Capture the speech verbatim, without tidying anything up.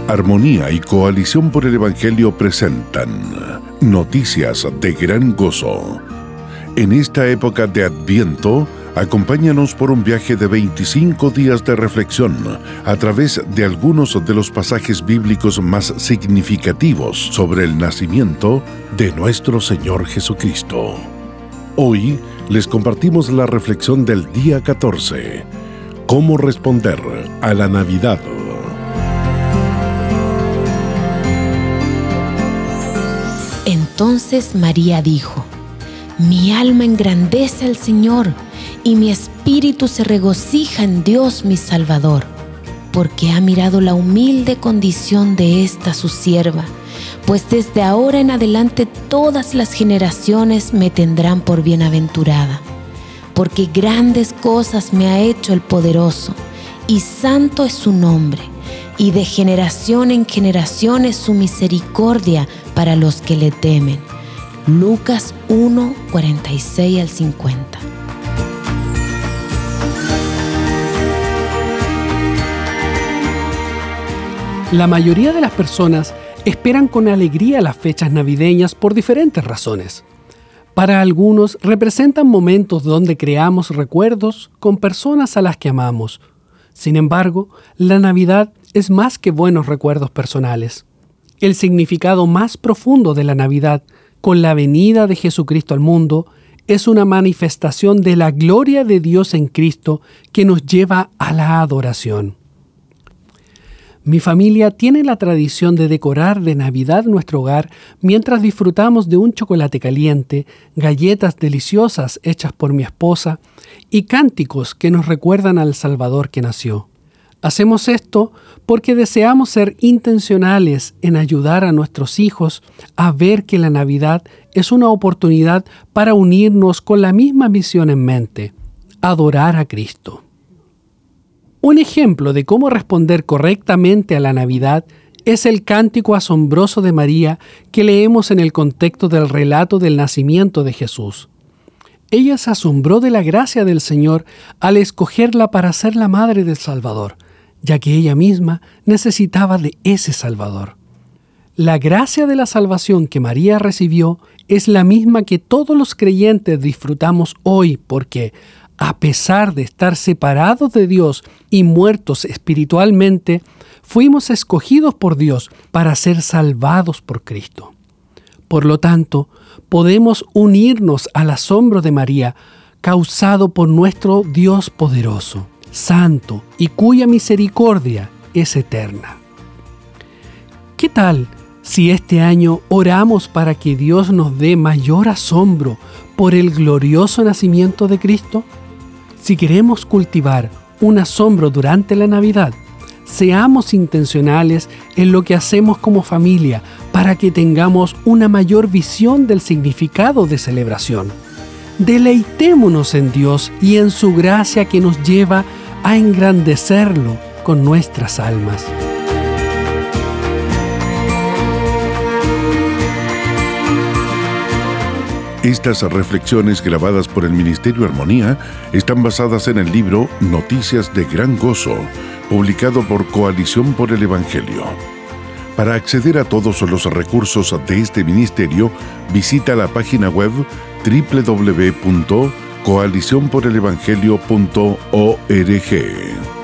Armonía y Coalición por el Evangelio presentan Noticias de Gran Gozo. En esta época de Adviento, acompáñanos por un viaje de veinticinco días de reflexión a través de algunos de los pasajes bíblicos más significativos sobre el nacimiento de nuestro Señor Jesucristo. Hoy les compartimos la reflexión del día catorce. ¿Cómo responder a la Navidad? Entonces María dijo: Mi alma engrandece al Señor, y mi espíritu se regocija en Dios mi Salvador, porque ha mirado la humilde condición de esta su sierva, pues desde ahora en adelante todas las generaciones me tendrán por bienaventurada. Porque grandes cosas me ha hecho el poderoso, y santo es su nombre, y de generación en generación es su misericordia para los que le temen. Lucas uno, cuarenta y seis al cincuenta. La mayoría de las personas esperan con alegría las fechas navideñas por diferentes razones. Para algunos representan momentos donde creamos recuerdos con personas a las que amamos. Sin embargo, la Navidad es más que buenos recuerdos personales. El significado más profundo de la Navidad, con la venida de Jesucristo al mundo, es una manifestación de la gloria de Dios en Cristo que nos lleva a la adoración. Mi familia tiene la tradición de decorar de Navidad nuestro hogar mientras disfrutamos de un chocolate caliente, galletas deliciosas hechas por mi esposa y cánticos que nos recuerdan al Salvador que nació. Hacemos esto porque deseamos ser intencionales en ayudar a nuestros hijos a ver que la Navidad es una oportunidad para unirnos con la misma misión en mente: adorar a Cristo. Un ejemplo de cómo responder correctamente a la Navidad es el cántico asombroso de María que leemos en el contexto del relato del nacimiento de Jesús. Ella se asombró de la gracia del Señor al escogerla para ser la madre del Salvador, ya que ella misma necesitaba de ese Salvador. La gracia de la salvación que María recibió es la misma que todos los creyentes disfrutamos hoy porque, a pesar de estar separados de Dios y muertos espiritualmente, fuimos escogidos por Dios para ser salvados por Cristo. Por lo tanto, podemos unirnos al asombro de María, causado por nuestro Dios poderoso, santo y cuya misericordia es eterna. ¿Qué tal si este año oramos para que Dios nos dé mayor asombro por el glorioso nacimiento de Cristo? Si queremos cultivar un asombro durante la Navidad, seamos intencionales en lo que hacemos como familia para que tengamos una mayor visión del significado de celebración. Deleitémonos en Dios y en su gracia que nos lleva a engrandecerlo con nuestras almas. Estas reflexiones grabadas por el Ministerio Armonía están basadas en el libro Noticias de Gran Gozo, publicado por Coalición por el Evangelio. Para acceder a todos los recursos de este ministerio, visita la página web doble u doble u doble u punto coalición por el evangelio punto org.